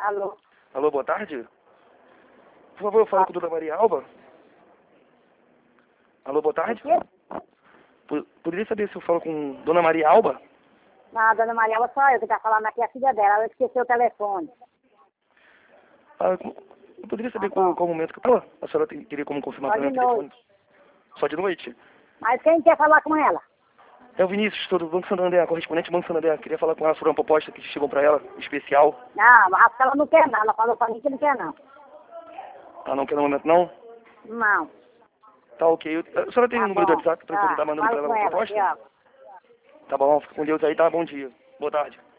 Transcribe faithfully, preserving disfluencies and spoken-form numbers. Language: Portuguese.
Alô? Alô, boa tarde? Por favor, eu falo com a Dona Maria Alba? Alô, boa tarde? P- Poderia saber se eu falo com Dona Maria Alba? Não, a dona Maria Alba só eu que tá falando aqui, a filha dela. Ela esqueceu o telefone. Ah, eu poderia saber Tá qual, bom. qual momento que eu falo? A senhora tem- teria como confirmar Só para mim de o telefone? noite. Só de noite? Mas quem quer falar com ela? É o Vinícius, todo do Banco Santander, correspondente do Banco Santander. Queria falar com ela sobre uma proposta que chegou para ela, especial. Não, acho que ela não quer não. Ela falou pra mim que não quer não. Ah, não quer no momento não? Não. Tá ok. Eu- A senhora tem o Tá número do bom. WhatsApp para eu poder Tá. estar mandando Fala para ela com uma ela, proposta? tchau. Tá bom, fica com Deus aí, tá? Bom dia. Boa tarde.